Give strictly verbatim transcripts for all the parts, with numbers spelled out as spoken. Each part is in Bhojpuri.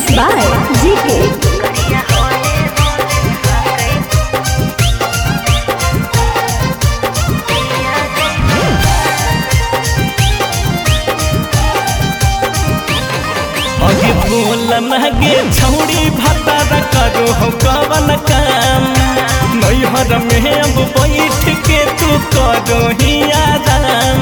Mixed by G K. अगे बोलन गे छौड़ी भतारा करो हो कवन काम नैहर में अब बैठ के तू करो ही आराम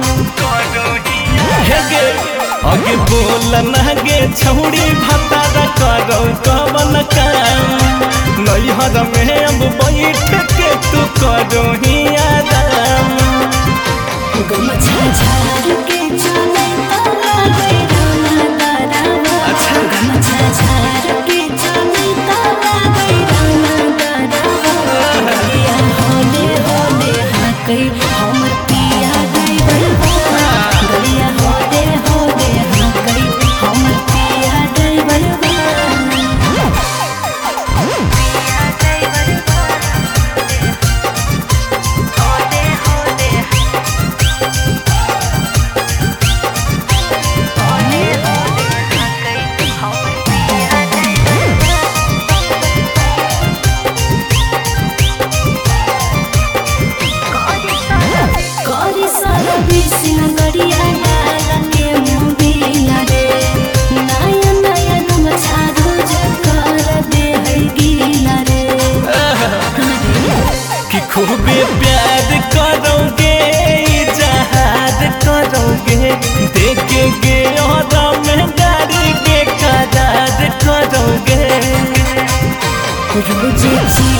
हे गे अगे बोलन गे छौड़ी भतारा करो कवन काम नैहर में अब बैठ के तू करो ही आराम गमछा झाड़ के चले ताला बैराना तारावा गमछा झाड़ के चले ताला बैराना तारावा गलिया होले होले हाकै हमर पिया ड्राइवरवा गलिया होले होले हाकै हमर पिया ड्राइवरवा करी सारा बिसिन गरिया डाला के मुबिला रे नया नया गमछा रोज कर दे है गीला रे कि खूबे प्यार करोगे जहाज करोगे देखेंगे और में गाड़ी के करार करोगे रोज